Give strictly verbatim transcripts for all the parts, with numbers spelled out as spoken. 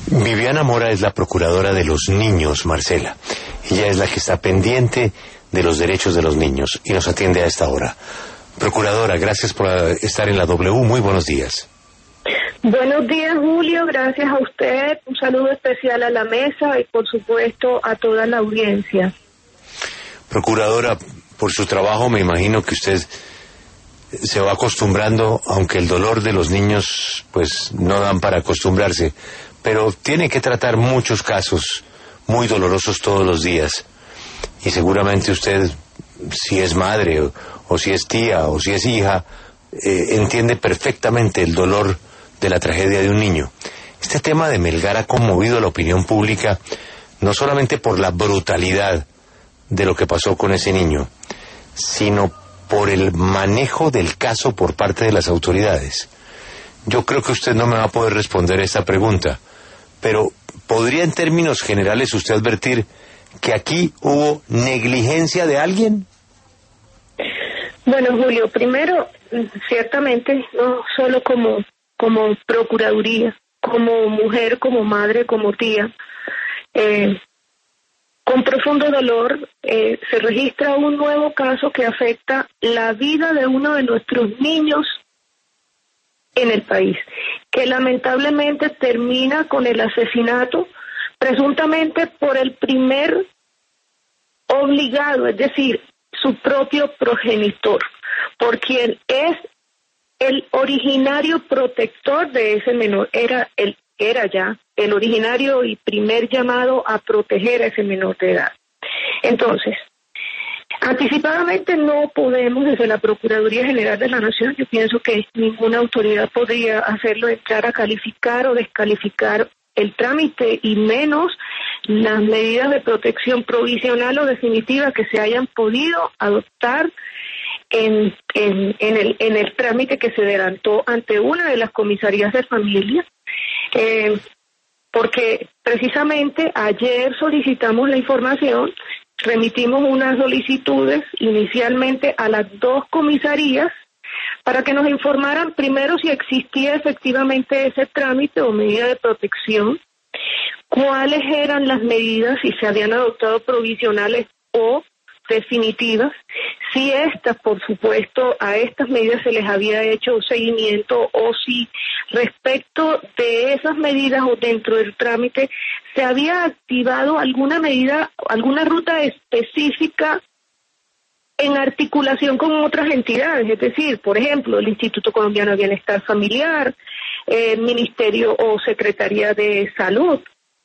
Viviana Mora es la procuradora de los niños, Marcela. Ella es la que está pendiente de los derechos de los niños y nos atiende a esta hora. Procuradora, gracias por estar en la W. Muy buenos días. Buenos días, Julio. Gracias a usted. Un saludo especial a la mesa y, por supuesto, a toda la audiencia. Procuradora, por su trabajo me imagino que usted se va acostumbrando, aunque el dolor de los niños pues no dan para acostumbrarse, pero tiene que tratar muchos casos muy dolorosos todos los días. Y seguramente usted, si es madre o, o si es tía o si es hija, eh, entiende perfectamente el dolor de la tragedia de un niño. Este tema de Melgar ha conmovido a la opinión pública no solamente por la brutalidad de lo que pasó con ese niño, sino por el manejo del caso por parte de las autoridades. Yo creo que usted no me va a poder responder esta pregunta, pero ¿podría en términos generales usted advertir que aquí hubo negligencia de alguien? Bueno, Julio, primero, ciertamente, no solo como, como procuraduría, como mujer, como madre, como tía, eh, con profundo dolor eh, se registra un nuevo caso que afecta la vida de uno de nuestros niños en el país, que lamentablemente termina con el asesinato presuntamente por el primer obligado, es decir, su propio progenitor, por quien es el originario protector de ese menor, era el era ya el originario y primer llamado a proteger a ese menor de edad. Entonces, anticipadamente no podemos, desde la Procuraduría General de la Nación, yo pienso que ninguna autoridad podría hacerlo, entrar a calificar o descalificar el trámite y menos las medidas de protección provisional o definitiva que se hayan podido adoptar en, en, en, el, en el trámite que se adelantó ante una de las comisarías de familia. Eh, porque precisamente ayer solicitamos la información, remitimos unas solicitudes inicialmente a las dos comisarías para que nos informaran primero si existía efectivamente ese trámite o medida de protección, cuáles eran las medidas, si se habían adoptado provisionales o definitivas, si estas, por supuesto, a estas medidas se les había hecho seguimiento o si respecto de esas medidas o dentro del trámite se había activado alguna medida, alguna ruta específica en articulación con otras entidades, es decir, por ejemplo, el Instituto Colombiano de Bienestar Familiar, el Ministerio o Secretaría de Salud,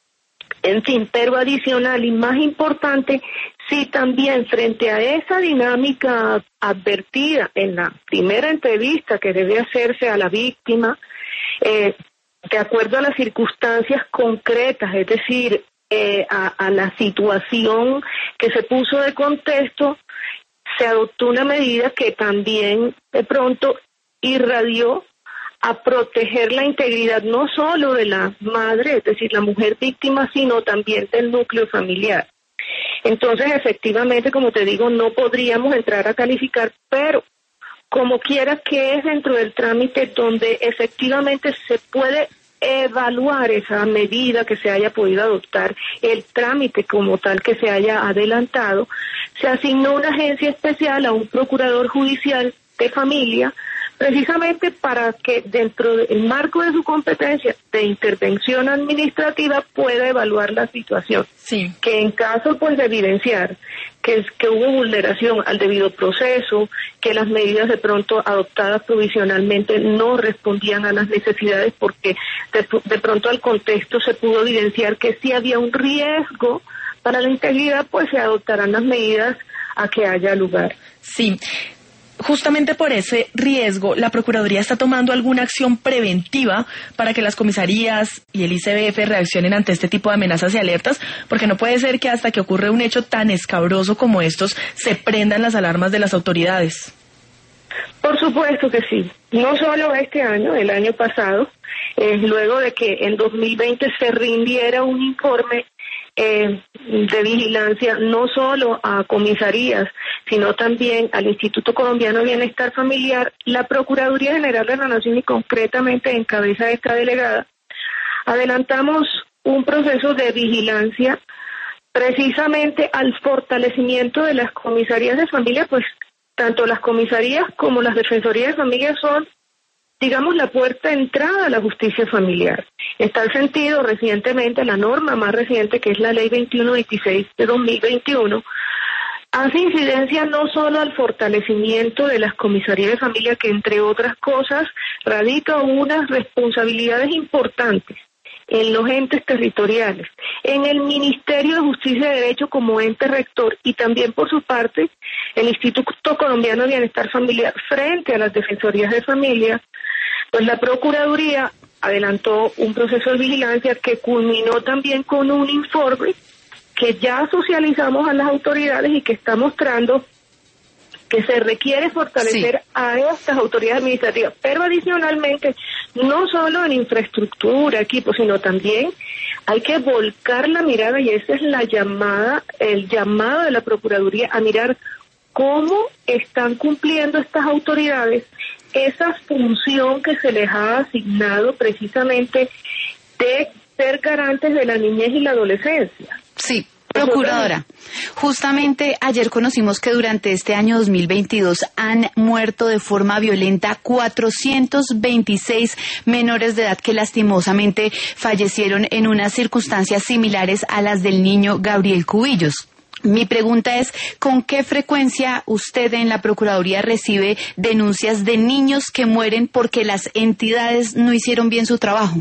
en fin, pero adicional y más importante, sí también frente a esa dinámica advertida en la primera entrevista que debe hacerse a la víctima, eh, de acuerdo a las circunstancias concretas, es decir, eh, a, a la situación que se puso de contexto, se adoptó una medida que también de pronto irradió a proteger la integridad no solo de la madre, es decir, la mujer víctima, sino también del núcleo familiar. Entonces, efectivamente, como te digo, no podríamos entrar a calificar, pero como quiera que es dentro del trámite donde efectivamente se puede evaluar esa medida que se haya podido adoptar, el trámite como tal que se haya adelantado, se asignó una agencia especial a un procurador judicial de familia, precisamente para que dentro del marco de su competencia de intervención administrativa pueda evaluar la situación. Sí. Que en caso pues de evidenciar que, es, que hubo vulneración al debido proceso, que las medidas de pronto adoptadas provisionalmente no respondían a las necesidades porque de, de pronto al contexto se pudo evidenciar que sí había un riesgo para la integridad, pues se adoptarán las medidas a que haya lugar. Sí. Justamente por ese riesgo, ¿la Procuraduría está tomando alguna acción preventiva para que las comisarías y el I C B F reaccionen ante este tipo de amenazas y alertas? Porque no puede ser que hasta que ocurre un hecho tan escabroso como estos se prendan las alarmas de las autoridades. Por supuesto que sí. No solo este año, el año pasado, eh, luego de que en dos mil veinte se rindiera un informe Eh, de vigilancia no solo a comisarías, sino también al Instituto Colombiano de Bienestar Familiar, la Procuraduría General de la Nación y concretamente en cabeza de esta delegada, adelantamos un proceso de vigilancia precisamente al fortalecimiento de las comisarías de familia, pues tanto las comisarías como las defensorías de familia son, digamos, la puerta de entrada a la justicia familiar. En tal sentido, recientemente, la norma más reciente, que es la Ley veintiuno veintiséis de dos mil veintiuno, hace incidencia no solo al fortalecimiento de las comisarías de familia, que entre otras cosas radica unas responsabilidades importantes en los entes territoriales, en el Ministerio de Justicia y Derecho como ente rector y también por su parte el Instituto Colombiano de Bienestar Familiar frente a las defensorías de familia, pues la Procuraduría adelantó un proceso de vigilancia que culminó también con un informe que ya socializamos a las autoridades y que está mostrando que se requiere fortalecer sí. a estas autoridades administrativas, pero adicionalmente, no solo en infraestructura, equipos, sino también hay que volcar la mirada, y esa es la llamada, el llamado de la Procuraduría a mirar cómo están cumpliendo estas autoridades esa función que se les ha asignado precisamente de ser garantes de la niñez y la adolescencia. Sí. Procuradora, justamente ayer conocimos que durante este año dos mil veintidós han muerto de forma violenta cuatrocientos veintiséis menores de edad que lastimosamente fallecieron en unas circunstancias similares a las del niño Gabriel Cubillos. Mi pregunta es, ¿con qué frecuencia usted en la Procuraduría recibe denuncias de niños que mueren porque las entidades no hicieron bien su trabajo?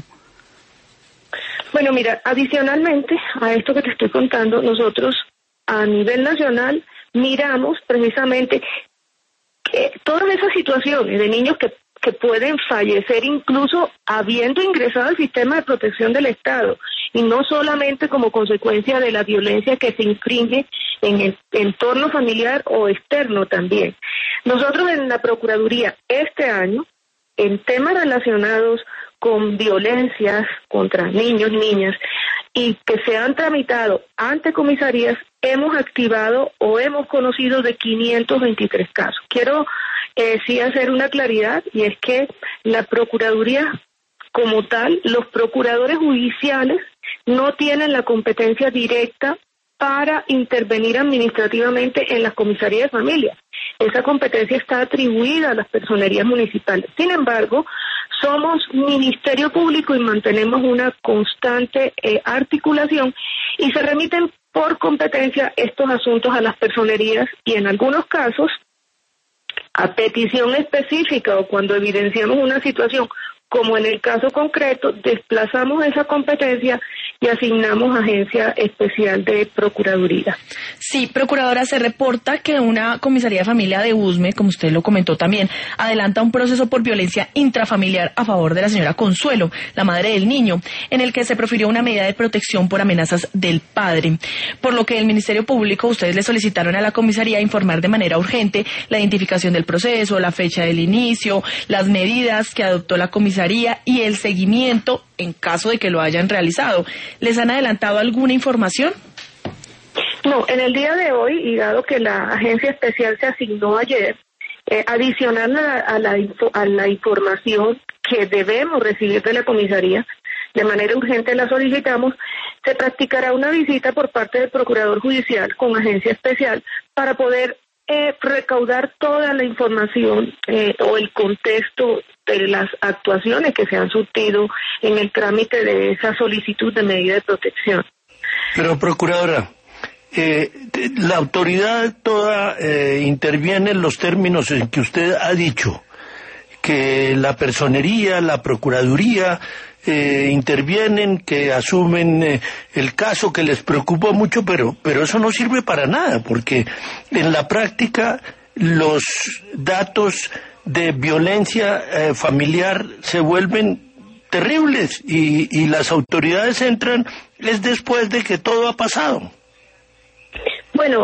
Bueno, mira, adicionalmente a esto que te estoy contando, nosotros a nivel nacional miramos precisamente que todas esas situaciones de niños que, que pueden fallecer incluso habiendo ingresado al sistema de protección del Estado, y no solamente como consecuencia de la violencia que se infringe en el entorno familiar o externo también. Nosotros en la Procuraduría este año, en temas relacionados con violencias contra niños, niñas, y que se han tramitado ante comisarías, hemos activado o hemos conocido de quinientos veintitrés casos. Quiero eh, sí hacer una claridad, y es que la Procuraduría como tal, los procuradores judiciales no tienen la competencia directa para intervenir administrativamente en las comisarías de familia. Esa competencia está atribuida a las personerías municipales. Sin embargo, somos Ministerio Público y mantenemos una constante eh, articulación, y se remiten por competencia estos asuntos a las personerías, y en algunos casos, a petición específica o cuando evidenciamos una situación, como en el caso concreto, desplazamos esa competencia y asignamos agencia especial de Procuraduría. Sí, Procuradora, se reporta que una comisaría de familia de Usme, como usted lo comentó también, adelanta un proceso por violencia intrafamiliar a favor de la señora Consuelo, la madre del niño, en el que se profirió una medida de protección por amenazas del padre. Por lo que el Ministerio Público, ustedes le solicitaron a la comisaría informar de manera urgente la identificación del proceso, la fecha del inicio, las medidas que adoptó la comisaría y el seguimiento en caso de que lo hayan realizado. ¿Les han adelantado alguna información? No, en el día de hoy, y dado que la agencia especial se asignó ayer, eh, adicional a la, a, la info, a la información que debemos recibir de la comisaría, de manera urgente la solicitamos, se practicará una visita por parte del Procurador Judicial con agencia especial para poder eh, recaudar toda la información eh, o el contexto de las actuaciones que se han surtido en el trámite de esa solicitud de medida de protección. Pero, Procuradora, eh, la autoridad toda eh, interviene en los términos en que usted ha dicho, que la personería, la Procuraduría eh, intervienen, que asumen eh, el caso, que les preocupa mucho, pero, pero eso no sirve para nada, porque en la práctica los datos de violencia eh, familiar se vuelven terribles y, y las autoridades entran es después de que todo ha pasado. Bueno,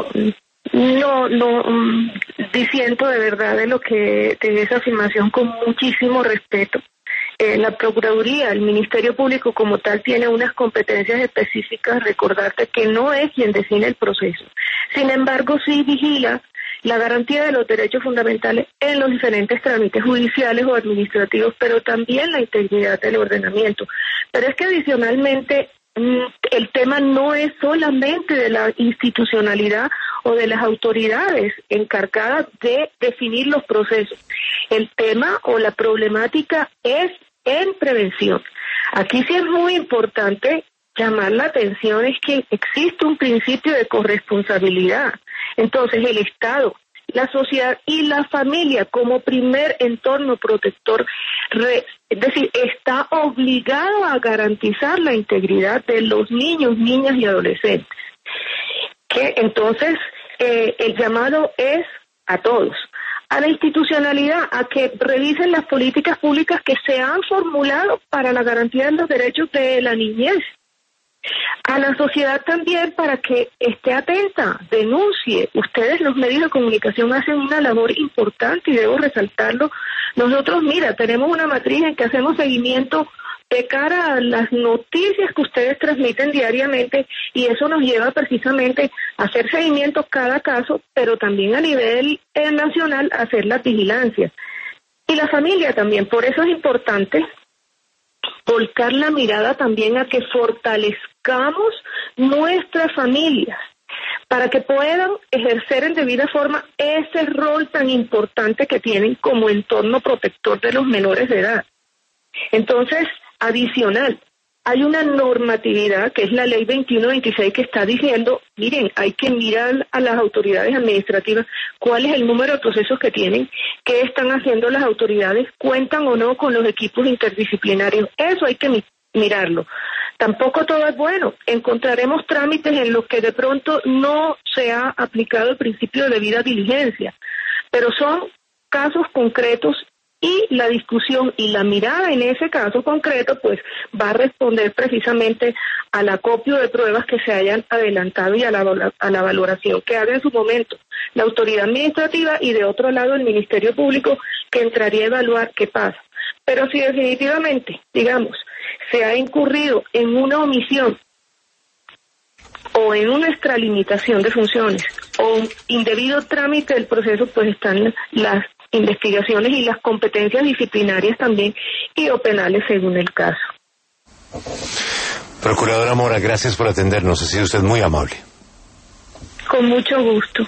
no, no, um, disiento de verdad de lo que, de esa afirmación con muchísimo respeto. Eh, la Procuraduría, el Ministerio Público como tal, tiene unas competencias específicas, recordarte que no es quien define el proceso. Sin embargo, sí vigila la garantía de los derechos fundamentales en los diferentes trámites judiciales o administrativos, pero también la integridad del ordenamiento. Pero es que adicionalmente el tema no es solamente de la institucionalidad o de las autoridades encargadas de definir los procesos. El tema o la problemática es en prevención. Aquí sí es muy importante llamar la atención, es que existe un principio de corresponsabilidad. Entonces el Estado, la sociedad y la familia como primer entorno protector, re, es decir, está obligado a garantizar la integridad de los niños, niñas y adolescentes. Que entonces eh, el llamado es a todos, a la institucionalidad, a que revisen las políticas públicas que se han formulado para la garantía de los derechos de la niñez. A la sociedad también para que esté atenta, denuncie. Ustedes, los medios de comunicación, hacen una labor importante y debo resaltarlo. Nosotros, mira, tenemos una matriz en que hacemos seguimiento de cara a las noticias que ustedes transmiten diariamente y eso nos lleva precisamente a hacer seguimiento cada caso, pero también a nivel eh, nacional a hacer las vigilancias. Y la familia también, por eso es importante volcar la mirada también a que fortalezcamos nuestras familias para que puedan ejercer en debida forma ese rol tan importante que tienen como entorno protector de los menores de edad. Entonces, adicional, hay una normatividad que es la ley veintiuno veintiséis que está diciendo, miren, hay que mirar a las autoridades administrativas cuál es el número de procesos que tienen, qué están haciendo las autoridades, cuentan o no con los equipos interdisciplinarios. Eso hay que mi- mirarlo. Tampoco todo es bueno. Encontraremos trámites en los que de pronto no se ha aplicado el principio de debida diligencia, pero son casos concretos y la discusión y la mirada en ese caso concreto pues va a responder precisamente al acopio de pruebas que se hayan adelantado y a la, a la valoración que haga en su momento la autoridad administrativa y de otro lado el Ministerio Público, que entraría a evaluar qué pasa. Pero si definitivamente, digamos, se ha incurrido en una omisión o en una extralimitación de funciones o un indebido trámite del proceso, pues están las investigaciones y las competencias disciplinarias también y o penales según el caso. Procuradora Mora, gracias por atendernos, ha sido usted muy amable. Con mucho gusto.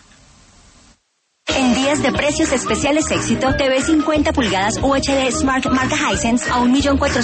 En días de precios especiales Éxito, T V cincuenta pulgadas U H D Smart marca Hisense a un millón cuatrocientos